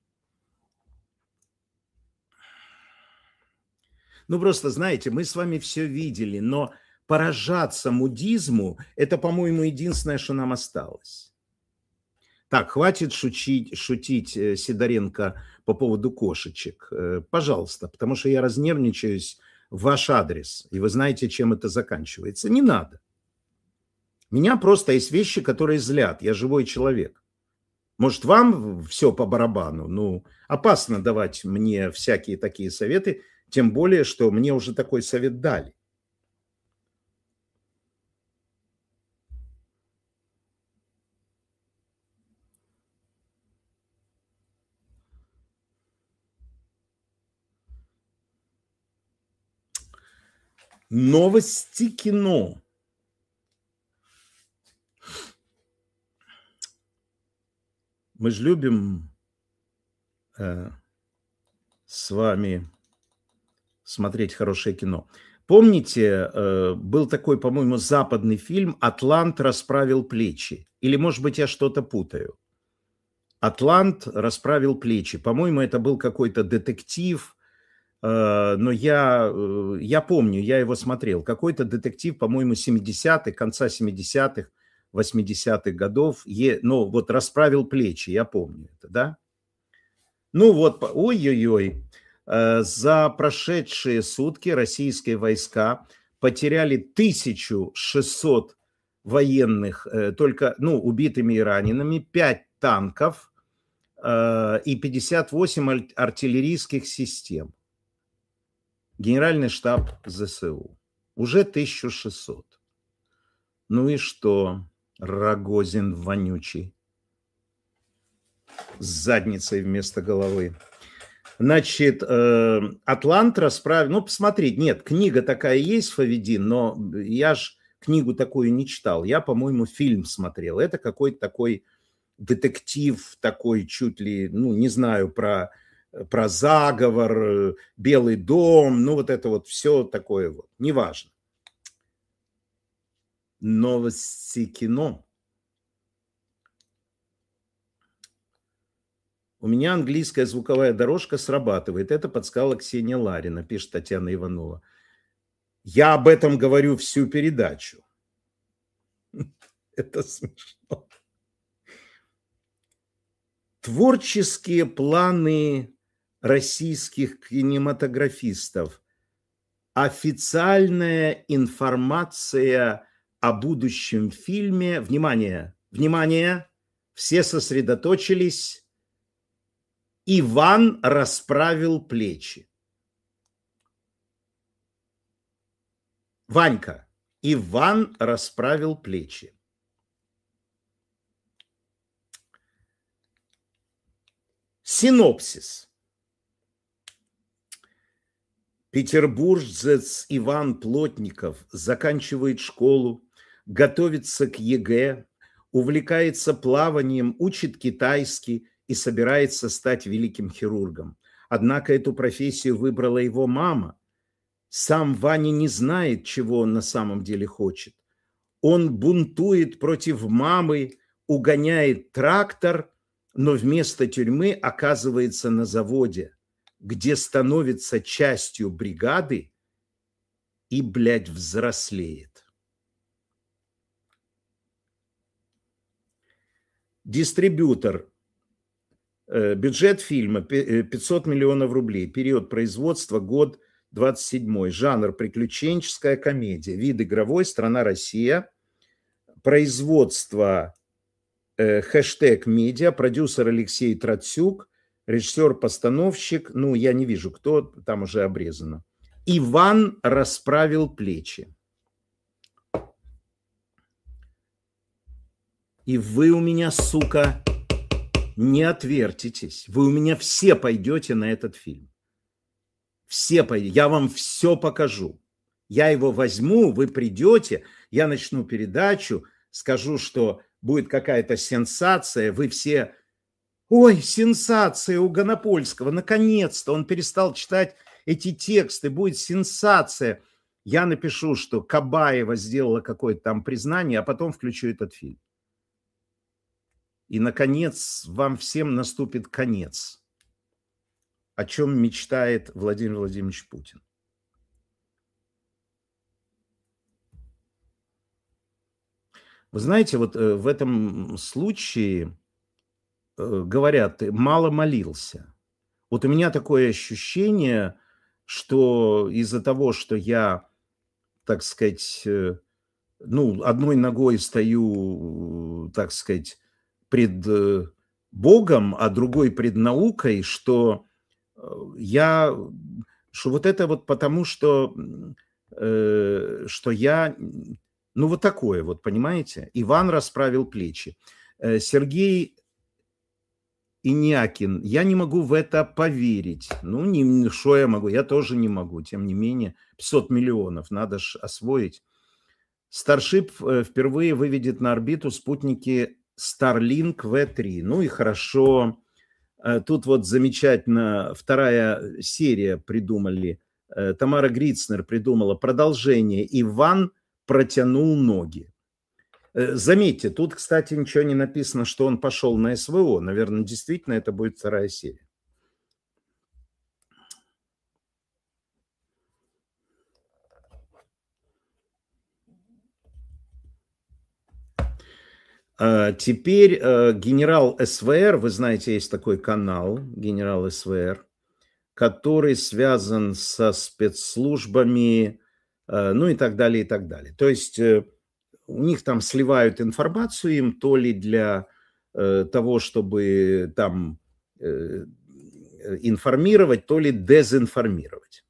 Ну, просто, знаете, мы с вами все видели, но поражаться мудизму – это, по-моему, единственное, что нам осталось. Так, хватит шутить, шутить Сидоренко по поводу кошечек, пожалуйста, потому что я разнервничаюсь в ваш адрес, и вы знаете, чем это заканчивается. Не надо. Меня просто есть вещи, которые злят. Я живой человек. Может, вам все по барабану? Ну, опасно давать мне всякие такие советы, тем более, что мне уже такой совет дали. Новости кино. Мы же любим э, с вами смотреть хорошее кино. Помните, э, был такой, по-моему, западный фильм «Атлант расправил плечи». Или, может быть, я что-то путаю. «Атлант расправил плечи». По-моему, это был какой-то детектив, э, но я, э, я помню, я его смотрел. Какой-то детектив, по-моему, семидесятых, конца семидесятых, восьмидесятых годов. Е, ну, вот «Расправил плечи», я помню это, да? Ну вот, ой-ой-ой. За прошедшие сутки российские войска потеряли тысячу шестьсот военных, только, ну, убитыми и ранеными, пять танков и пятьдесят восемь артиллерийских систем. Генеральный штаб ЗСУ. Уже тысяча шестьсот. Ну и что, Рогозин вонючий, с задницей вместо головы. Значит, «Атлант» расправил... Ну, посмотреть, нет, книга такая есть, Фавидин, но я ж книгу такую не читал. Я, по-моему, фильм смотрел. Это какой-то такой детектив, такой чуть ли, ну, не знаю, про, про заговор, Белый дом, ну, вот это вот все такое вот, неважно. Новости кино. У меня английская звуковая дорожка срабатывает. Это подсказала Ксения Ларина, пишет Татьяна Иванова. Я об этом говорю всю передачу. Это смешно. Творческие планы российских кинематографистов. Официальная информация о будущем фильме. Внимание, внимание, все сосредоточились. Иван расправил плечи. Ванька. Иван расправил плечи. Синопсис. Петербуржец Иван Плотников заканчивает школу, готовится к ЕГЭ, увлекается плаванием, учит китайский и собирается стать великим хирургом. Однако эту профессию выбрала его мама. Сам Ваня не знает, чего он на самом деле хочет. Он бунтует против мамы, угоняет трактор, но вместо тюрьмы оказывается на заводе, где становится частью бригады и, блядь, взрослеет. Дистрибьютор Бюджет фильма пятьсот миллионов рублей. Период производства год двадцать седьмой. Жанр приключенческая комедия. Вид игровой. Страна Россия. Производство э, хэштег медиа. Продюсер Алексей Троцюк. Режиссер-постановщик. Ну, я не вижу, кто. Там уже обрезано. Иван расправил плечи. И вы у меня, сука, не отвертитесь. Вы у меня все пойдете на этот фильм. Все пойдете. Я вам все покажу. Я его возьму, вы придете, я начну передачу, скажу, что будет какая-то сенсация, вы все... Ой, сенсация у Гонопольского, наконец-то он перестал читать эти тексты, будет сенсация. Я напишу, что Кабаева сделала какое-то там признание, а потом включу этот фильм. И, наконец, вам всем наступит конец, о чем мечтает Владимир Владимирович Путин. Вы знаете, вот в этом случае говорят, ты мало молился. Вот у меня такое ощущение, что из-за того, что я, так сказать, ну, одной ногой стою, так сказать, пред Богом, а другой пред наукой, что я, что вот это вот потому, что, э, что я, ну вот такое вот, понимаете? Иван расправил плечи. Сергей Инякин, я не могу в это поверить. Ну, не, что я могу, я тоже не могу, тем не менее, пятьсот миллионов, надо же освоить. Starship впервые выведет на орбиту спутники Starlink ви три. Ну и хорошо. Тут вот замечательно вторая серия придумали. Тамара Грицнер придумала продолжение. Иван протянул ноги. Заметьте, тут, кстати, ничего не написано, что он пошел на СВО. Наверное, действительно это будет вторая серия. Теперь генерал СВР, вы знаете, есть такой канал, генерал СВР, который связан со спецслужбами, ну и так далее, и так далее. То есть у них там сливают информацию им то ли для того, чтобы там информировать, то ли дезинформировать.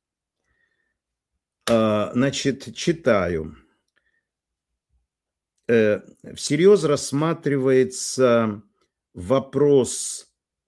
Значит, читаю. Всерьез рассматривается вопрос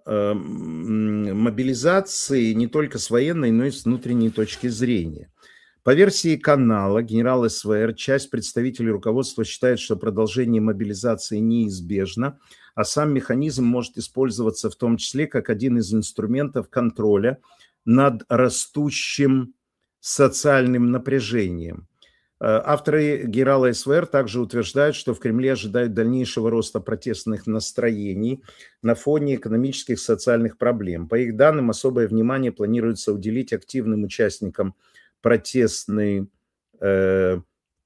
мобилизации не только с военной, но и с внутренней точки зрения. По версии канала генерал СВР, часть представителей руководства считает, что продолжение мобилизации неизбежно, а сам механизм может использоваться в том числе как один из инструментов контроля над растущим социальным напряжением. Авторы генерала СВР также утверждают, что в Кремле ожидают дальнейшего роста протестных настроений на фоне экономических и социальных проблем. По их данным, особое внимание планируется уделить активным участникам протестной, э,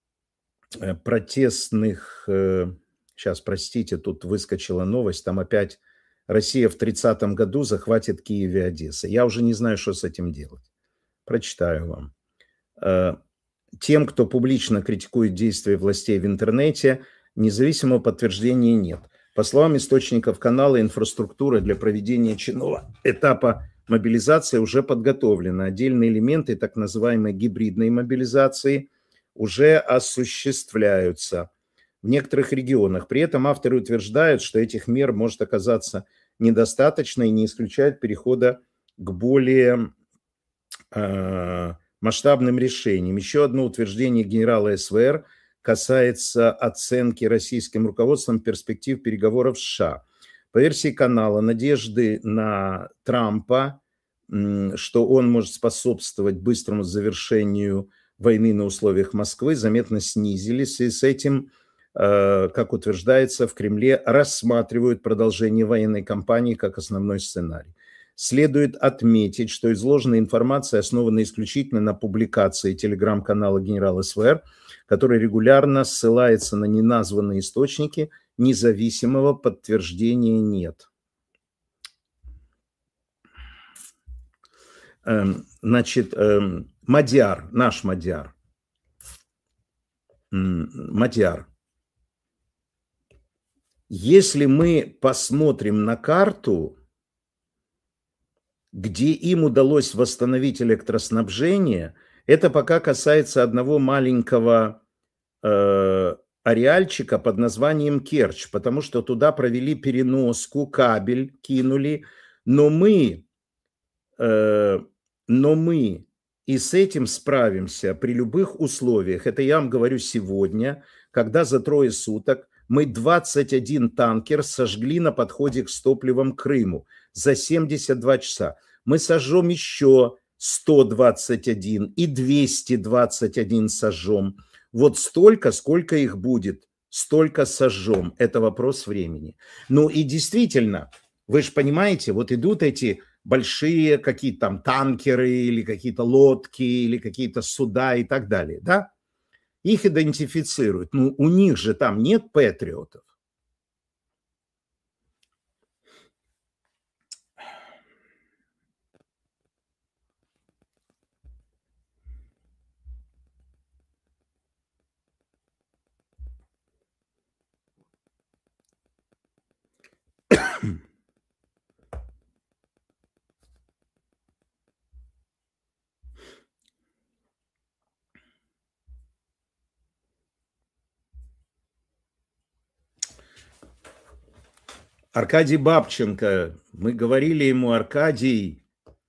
протестных, э, сейчас, простите, тут выскочила новость, там опять Россия в тридцатом году захватит Киев и Одессу. Я уже не знаю, что с этим делать. Прочитаю вам. Тем, кто публично критикует действия властей в интернете, независимого подтверждения нет. По словам источников канала, инфраструктура для проведения очередного этапа мобилизации уже подготовлена. Отдельные элементы так называемой гибридной мобилизации уже осуществляются в некоторых регионах. При этом авторы утверждают, что этих мер может оказаться недостаточно и не исключают перехода к более э, масштабным решениям. Еще одно утверждение генерала СВР касается оценки российским руководством перспектив переговоров с США. По версии канала, надежды на Трампа, что он может способствовать быстрому завершению войны на условиях Москвы, заметно снизились. И с этим, как утверждается, в Кремле рассматривают продолжение военной кампании как основной сценарий. Следует отметить, что изложенная информация основана исключительно на публикации телеграм-канала генерала СВР, который регулярно ссылается на неназванные источники, независимого подтверждения нет. Эм, значит, эм, Мадьяр, наш Мадьяр. М, Мадьяр. Если мы посмотрим на карту, где им удалось восстановить электроснабжение, это пока касается одного маленького э, ареальчика под названием Керчь, потому что туда провели переноску, кабель кинули, но мы, э, но мы и с этим справимся при любых условиях. Это я вам говорю сегодня, когда за трое суток мы двадцать один танкер сожгли на подходе к топливом Крыму за семьдесят два часа. Мы сожжем еще сто двадцать один и двести двадцать один сожжем. Вот столько, сколько их будет, столько сожжем. Это вопрос времени. Ну и действительно, вы же понимаете, вот идут эти большие какие-то там танкеры или какие-то лодки или какие-то суда и так далее, да? Их идентифицируют. Ну, у них же там нет патриотов. Аркадий Бабченко, мы говорили ему: Аркадий,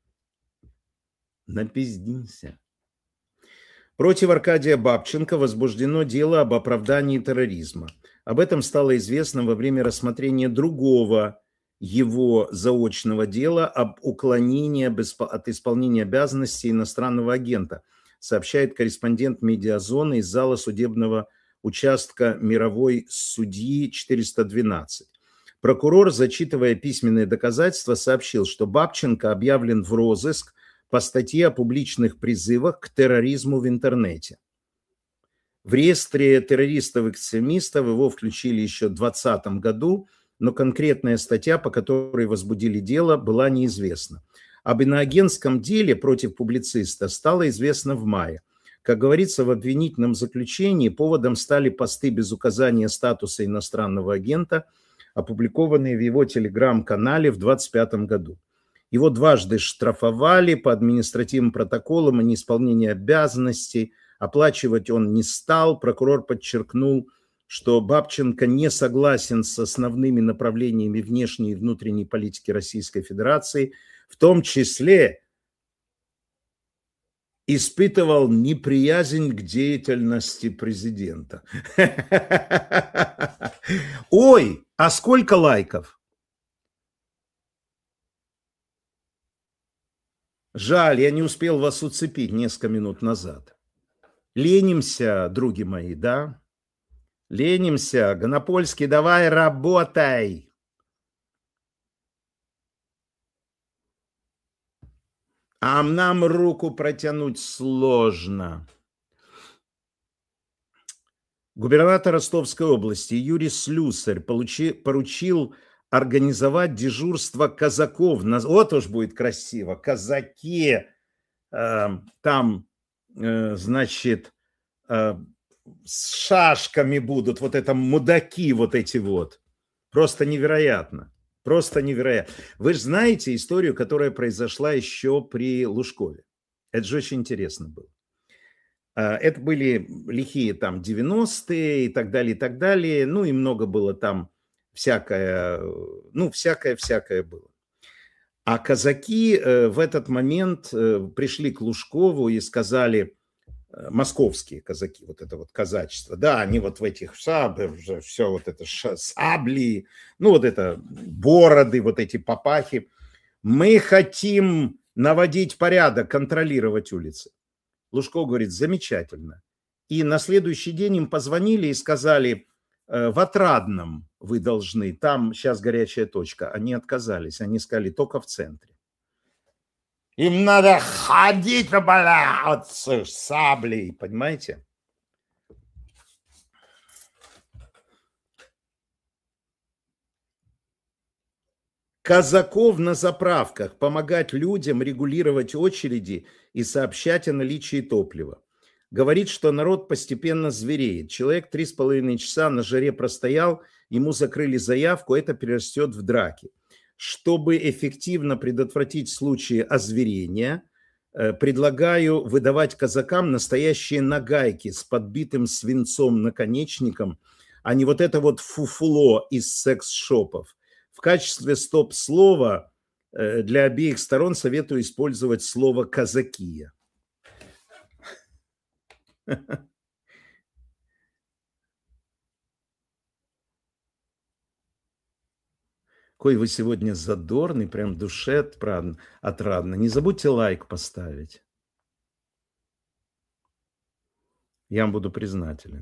напиздился. Против Аркадия Бабченко возбуждено дело об оправдании терроризма. Об этом стало известно во время рассмотрения другого его заочного дела об уклонении от исполнения обязанностей иностранного агента, сообщает корреспондент «Медиазоны» из зала судебного участка мировой судьи четыреста двенадцать. Прокурор, зачитывая письменные доказательства, сообщил, что Бабченко объявлен в розыск по статье о публичных призывах к терроризму в интернете. В реестре террористов-экстремистов его включили еще в двадцатом году, но конкретная статья, по которой возбудили дело, была неизвестна. Об иноагентском деле против публициста стало известно в мае. Как говорится в обвинительном заключении, поводом стали посты без указания статуса иностранного агента, опубликованные в его телеграм-канале в двадцать пятом году. Его дважды штрафовали по административным протоколам о неисполнении обязанностей. Оплачивать он не стал. Прокурор подчеркнул, что Бабченко не согласен с основными направлениями внешней и внутренней политики Российской Федерации, в том числе испытывал неприязнь к деятельности президента. Ой, а сколько лайков? Жаль, я не успел вас уцепить несколько минут назад. Ленимся, други мои, да? Ленимся. Гонопольский, давай работай. А нам руку протянуть сложно. Губернатор Ростовской области Юрий Слюсарь получи, поручил организовать дежурство казаков. Вот уж будет красиво. Казаки, э, там, э, значит, э, с шашками будут. Вот это мудаки вот эти вот. Просто невероятно. Просто невероятно. Вы же знаете историю, которая произошла еще при Лужкове. Это же очень интересно было. Это были лихие там девяностые и так далее, и так далее. Ну и много было там всякое, ну всякое-всякое было. А казаки в этот момент пришли к Лужкову и сказали, московские казаки, вот это вот казачество, да, они вот в этих саблях, все вот это сабли, ну вот это бороды, вот эти папахи. Мы хотим наводить порядок, контролировать улицы. Лужков говорит, замечательно. И на следующий день им позвонили и сказали, в Отрадном вы должны, там сейчас горячая точка. Они отказались, они сказали, только в центре. Им надо ходить вот, с саблей, понимаете? казаков на заправках, помогать людям регулировать очереди и сообщать о наличии топлива. Говорит, что народ постепенно звереет. Человек три с половиной часа на жаре простоял, ему закрыли заявку, это перерастет в драки. Чтобы эффективно предотвратить случаи озверения, предлагаю выдавать казакам настоящие нагайки с подбитым свинцом наконечником, а не вот это вот фуфло из секс-шопов. В качестве стоп-слова для обеих сторон советую использовать слово «казаки». Какой вы сегодня задорный, прям в душе отрадно. Не забудьте лайк поставить. Я вам буду признателен.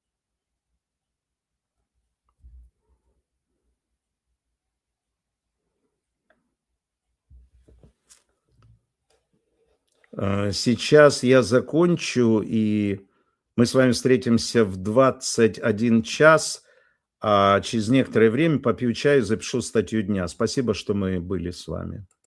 Сейчас я закончу, и мы с вами встретимся в двадцать один час, а через некоторое время попью чаю, запишу статью дня. Спасибо, что мы были с вами.